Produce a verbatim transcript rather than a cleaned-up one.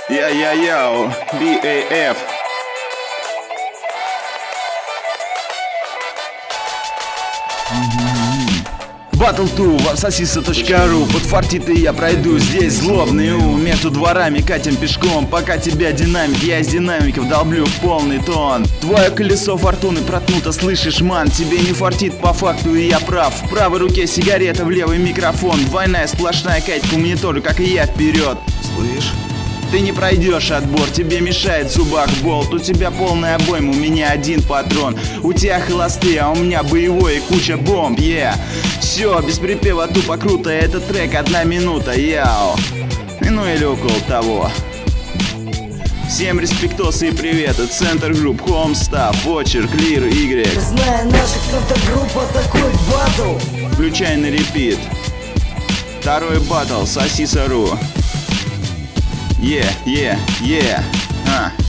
Я-я-яу, би эй эф. Battle two, вапсосиса точка ру. Подфартит и я пройду здесь злобный у. Между дворами катим пешком, пока тебя динамик. Я из динамиков долблю в полный тон. Твое колесо фортуны проткнуто, слышишь, ман? Тебе не фартит по факту, и я прав. В правой руке сигарета, в левый микрофон. Двойная сплошная кать по монитору, как и я, вперед. Слышь? Ты не пройдешь отбор, тебе мешает в зубах болт. У тебя полная обойма, у меня один патрон. У тебя холостые, а у меня боевой и куча бомб, yeah. Все, без припева тупо круто, этот трек одна минута, яу. Ну или около того. Всем респектосы и приветы, Центр Групп, Homestaff, Почерк, Лир, Y. Зная наших Центр Групп, атакует батл. Включай на репит. Второй батл, Сосиса.ру. Е, е, е. А.